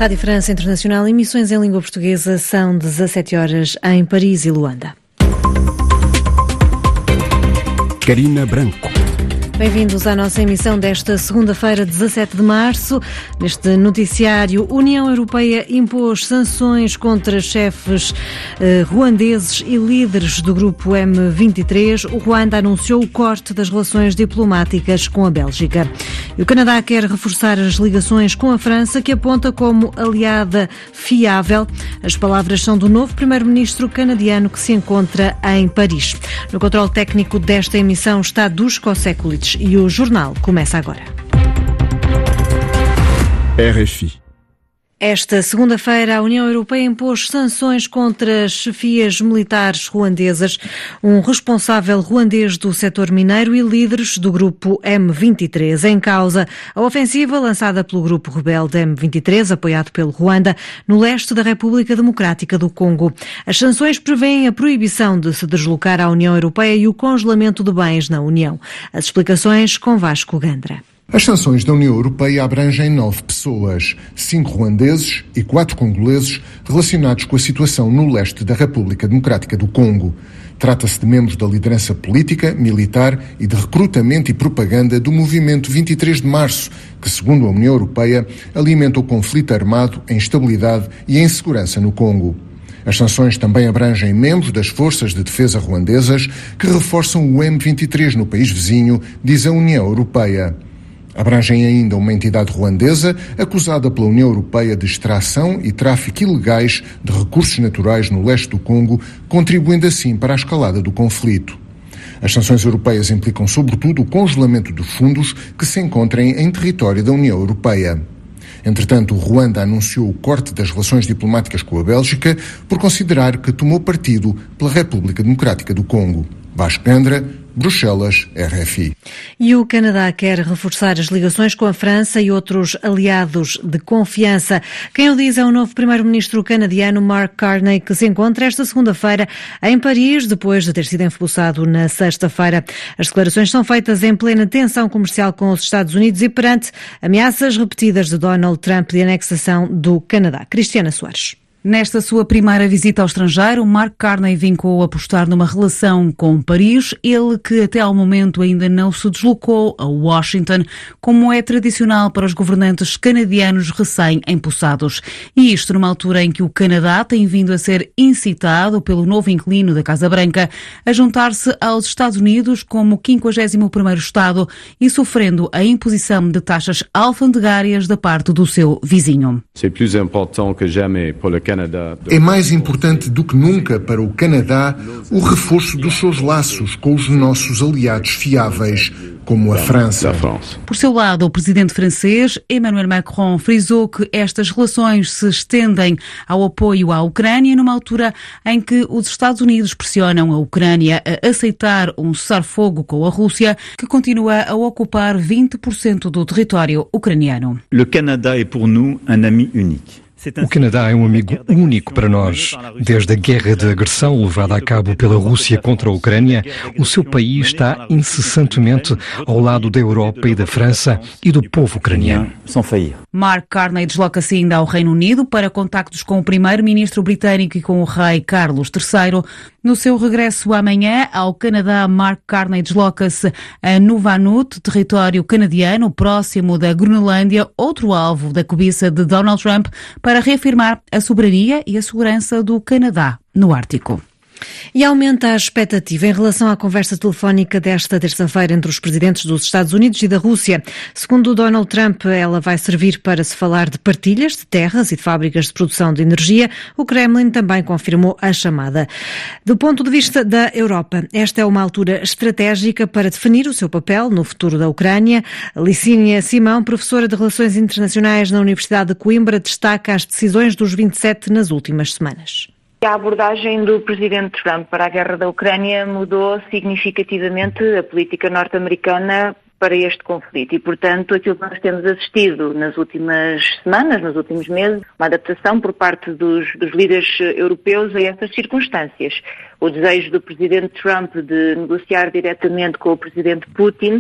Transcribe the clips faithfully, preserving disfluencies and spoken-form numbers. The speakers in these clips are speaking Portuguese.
Rádio França Internacional, emissões em língua portuguesa, são dezassete horas em Paris e Luanda. Carina Branco. Bem-vindos à nossa emissão desta segunda-feira, dezassete de março. Neste noticiário, a União Europeia impôs sanções contra chefes eh, ruandeses e líderes do grupo M vinte e três. O Ruanda anunciou o corte das relações diplomáticas com a Bélgica. E o Canadá quer reforçar as ligações com a França, que aponta como aliada fiável. As palavras são do novo primeiro-ministro canadiano que se encontra em Paris. No controle técnico desta emissão está Duško Sekulić. E o jornal começa agora. R F I. Esta segunda-feira, a União Europeia impôs sanções contra as chefias militares ruandesas, um responsável ruandês do setor mineiro e líderes do grupo M vinte e três. Em causa, a ofensiva lançada pelo grupo rebelde M vinte e três, apoiado pelo Ruanda, no leste da República Democrática do Congo. As sanções prevêem a proibição de se deslocar à União Europeia e o congelamento de bens na União. As explicações com Vasco Gandra. As sanções da União Europeia abrangem nove pessoas, cinco ruandeses e quatro congoleses relacionados com a situação no leste da República Democrática do Congo. Trata-se de membros da liderança política, militar e de recrutamento e propaganda do movimento vinte e três de março, que, segundo a União Europeia, alimenta o conflito armado, a instabilidade e a insegurança no Congo. As sanções também abrangem membros das forças de defesa ruandesas que reforçam o M vinte e três no país vizinho, diz a União Europeia. Abrangem ainda uma entidade ruandesa acusada pela União Europeia de extração e tráfico ilegais de recursos naturais no leste do Congo, contribuindo assim para a escalada do conflito. As sanções europeias implicam sobretudo o congelamento dos fundos que se encontrem em território da União Europeia. Entretanto, o Ruanda anunciou o corte das relações diplomáticas com a Bélgica por considerar que tomou partido pela República Democrática do Congo. Vasco Gandra, Bruxelas, R F I. E o Canadá quer reforçar as ligações com a França e outros aliados de confiança. Quem o diz é o novo primeiro-ministro canadiano Mark Carney, que se encontra esta segunda-feira em Paris, depois de ter sido expulsado na sexta-feira. As declarações são feitas em plena tensão comercial com os Estados Unidos e perante ameaças repetidas de Donald Trump de anexação do Canadá. Cristiana Soares. Nesta sua primeira visita ao estrangeiro, Mark Carney vincou apostar numa relação com Paris, ele que até ao momento ainda não se deslocou a Washington, como é tradicional para os governantes canadianos recém-empossados. E isto numa altura em que o Canadá tem vindo a ser incitado pelo novo inquilino da Casa Branca a juntar-se aos Estados Unidos como quinquagésimo primeiro Estado e sofrendo a imposição de taxas alfandegárias da parte do seu vizinho. É mais importante do que nunca para o Canadá o reforço dos seus laços com os nossos aliados fiáveis, como a França. Por seu lado, o presidente francês, Emmanuel Macron, frisou que estas relações se estendem ao apoio à Ucrânia numa altura em que os Estados Unidos pressionam a Ucrânia a aceitar um cessar-fogo com a Rússia, que continua a ocupar vinte por cento do território ucraniano. O Canadá é para nós um amigo único. O Canadá é um amigo único para nós. Desde a guerra de agressão levada a cabo pela Rússia contra a Ucrânia, o seu país está incessantemente ao lado da Europa e da França e do povo ucraniano. Mark Carney desloca-se ainda ao Reino Unido para contactos com o primeiro-ministro britânico e com o rei Carlos terceiro. No seu regresso amanhã ao Canadá, Mark Carney desloca-se a Nunavut, território canadiano próximo da Groenlândia, outro alvo da cobiça de Donald Trump, para reafirmar a soberania e a segurança do Canadá no Ártico. E aumenta a expectativa em relação à conversa telefónica desta terça-feira entre os presidentes dos Estados Unidos e da Rússia. Segundo Donald Trump, ela vai servir para se falar de partilhas de terras e de fábricas de produção de energia. O Kremlin também confirmou a chamada. Do ponto de vista da Europa, esta é uma altura estratégica para definir o seu papel no futuro da Ucrânia. Licínia Simão, professora de Relações Internacionais na Universidade de Coimbra, destaca as decisões dos vinte e sete nas últimas semanas. A abordagem do presidente Trump para a guerra da Ucrânia mudou significativamente a política norte-americana para este conflito e, portanto, aquilo que nós temos assistido nas últimas semanas, nos últimos meses, uma adaptação por parte dos, dos líderes europeus a essas circunstâncias. O desejo do presidente Trump de negociar diretamente com o presidente Putin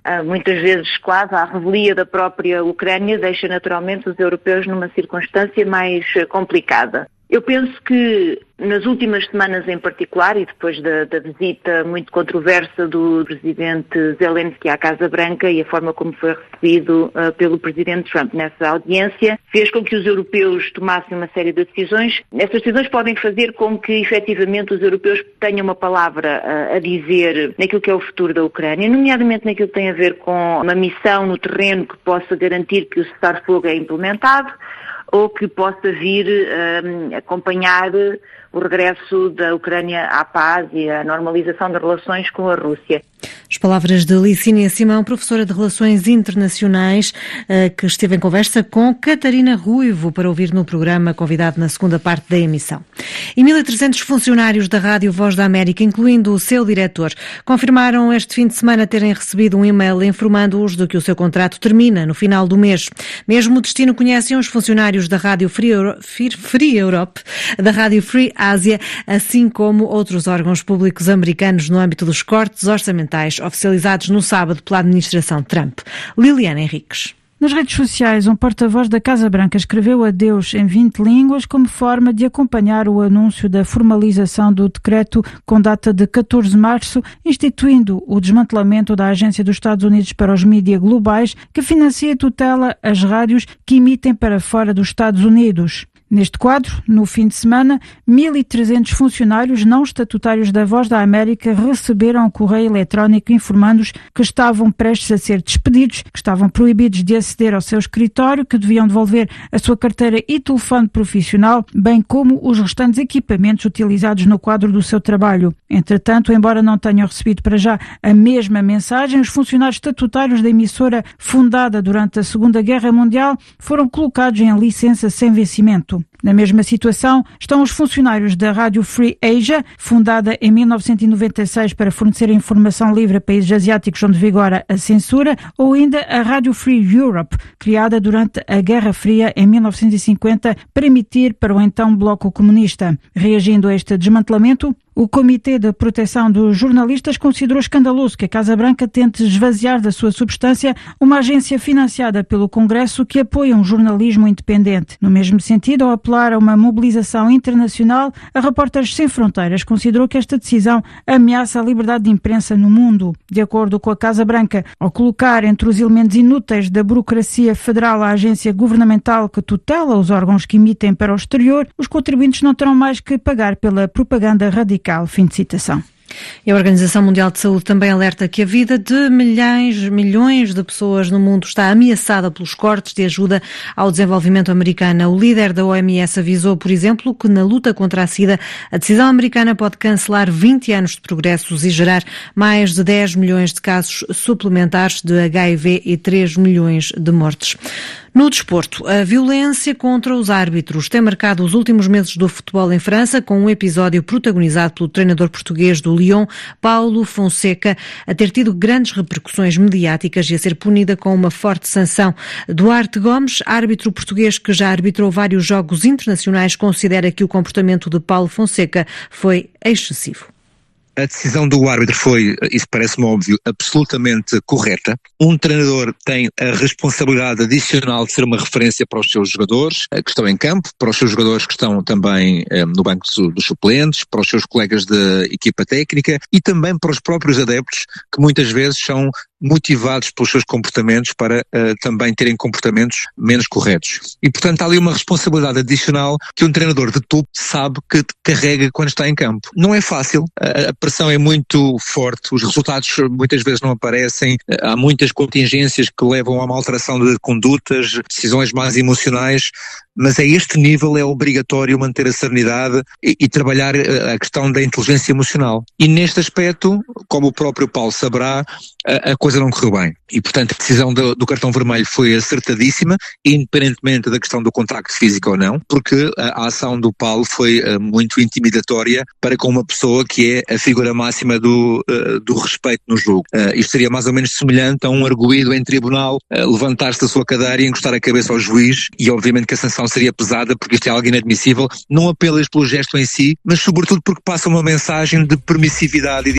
muitas vezes quase à revelia da própria Ucrânia, deixa naturalmente os europeus numa circunstância mais complicada. Eu penso que nas últimas semanas em particular, e depois da, da visita muito controversa do presidente Zelensky à Casa Branca e a forma como foi recebido uh, pelo presidente Trump nessa audiência, fez com que os europeus tomassem uma série de decisões. Essas decisões podem fazer com que, efetivamente, os europeus tenham uma palavra uh, a dizer naquilo que é o futuro da Ucrânia, nomeadamente naquilo que tem a ver com uma missão no terreno que possa garantir que o cessar-fogo é implementado, ou que possa vir um, acompanhar o regresso da Ucrânia à paz e a normalização das relações com a Rússia. As palavras de Licínia Simão, professora de Relações Internacionais, que esteve em conversa com Catarina Ruivo, para ouvir no programa, convidado na segunda parte da emissão. E mil e trezentos funcionários da Rádio Voz da América, incluindo o seu diretor, confirmaram este fim de semana terem recebido um e-mail informando-os de que o seu contrato termina no final do mês. Mesmo o destino conhecem os funcionários da Rádio Free, Euro... Free Europe, da Rádio Free Ásia, assim como outros órgãos públicos americanos no âmbito dos cortes orçamentais oficializados no sábado pela administração Trump. Liliana Henriques. Nas redes sociais, um porta-voz da Casa Branca escreveu adeus em vinte línguas como forma de acompanhar o anúncio da formalização do decreto com data de catorze de março, instituindo o desmantelamento da Agência dos Estados Unidos para os Mídia Globais, que financia e tutela as rádios que emitem para fora dos Estados Unidos. Neste quadro, no fim de semana, mil e trezentos funcionários não estatutários da Voz da América receberam um correio eletrónico informando-os que estavam prestes a ser despedidos, que estavam proibidos de aceder ao seu escritório, que deviam devolver a sua carteira e telefone profissional, bem como os restantes equipamentos utilizados no quadro do seu trabalho. Entretanto, embora não tenham recebido para já a mesma mensagem, os funcionários estatutários da emissora fundada durante a Segunda Guerra Mundial foram colocados em licença sem vencimento. Na mesma situação estão os funcionários da Rádio Free Asia, fundada em mil novecentos e noventa e seis para fornecer informação livre a países asiáticos onde vigora a censura, ou ainda a Rádio Free Europe, criada durante a Guerra Fria em mil novecentos e cinquenta para emitir para o então Bloco Comunista. Reagindo a este desmantelamento, o Comitê de Proteção dos Jornalistas considerou escandaloso que a Casa Branca tente esvaziar da sua substância uma agência financiada pelo Congresso que apoia um jornalismo independente. No mesmo sentido, ao apelar a uma mobilização internacional, a Repórteres Sem Fronteiras considerou que esta decisão ameaça a liberdade de imprensa no mundo. De acordo com a Casa Branca, ao colocar entre os elementos inúteis da burocracia federal a agência governamental que tutela os órgãos que emitem para o exterior, os contribuintes não terão mais que pagar pela propaganda radical. Fim de citação. E a Organização Mundial de Saúde também alerta que a vida de milhões, milhões de pessoas no mundo está ameaçada pelos cortes de ajuda ao desenvolvimento americana. O líder da O M S avisou, por exemplo, que na luta contra a SIDA, a decisão americana pode cancelar vinte anos de progressos e gerar mais de dez milhões de casos suplementares de H I V e três milhões de mortes. No desporto, a violência contra os árbitros tem marcado os últimos meses do futebol em França, com um episódio protagonizado pelo treinador português do Lyon, Paulo Fonseca, a ter tido grandes repercussões mediáticas e a ser punida com uma forte sanção. Duarte Gomes, árbitro português que já arbitrou vários jogos internacionais, considera que o comportamento de Paulo Fonseca foi excessivo. A decisão do árbitro foi, isso parece-me óbvio, absolutamente correta. Um treinador tem a responsabilidade adicional de ser uma referência para os seus jogadores que estão em campo, para os seus jogadores que estão também eh, no banco dos suplentes, para os seus colegas de equipa técnica e também para os próprios adeptos, que muitas vezes são motivados pelos seus comportamentos para uh, também terem comportamentos menos corretos. E, portanto, há ali uma responsabilidade adicional que um treinador de topo sabe que carrega quando está em campo. Não é fácil, a, a pressão é muito forte, os resultados muitas vezes não aparecem, há muitas contingências que levam a uma alteração de condutas, decisões mais emocionais, mas a este nível é obrigatório manter a serenidade e, e trabalhar a questão da inteligência emocional. E neste aspecto, como o próprio Paulo saberá, a, a coisa não correu bem. E, portanto, a decisão do, do cartão vermelho foi acertadíssima, independentemente da questão do contacto físico ou não, porque a, a ação do Paulo foi uh, muito intimidatória para com uma pessoa que é a figura máxima do, uh, do respeito no jogo. Uh, isto seria mais ou menos semelhante a um arguido em tribunal uh, levantar-se da sua cadeira e encostar a cabeça ao juiz, e obviamente que a sanção seria pesada, porque isto é algo inadmissível, não apenas pelo gesto em si, mas sobretudo porque passa uma mensagem de permissividade e de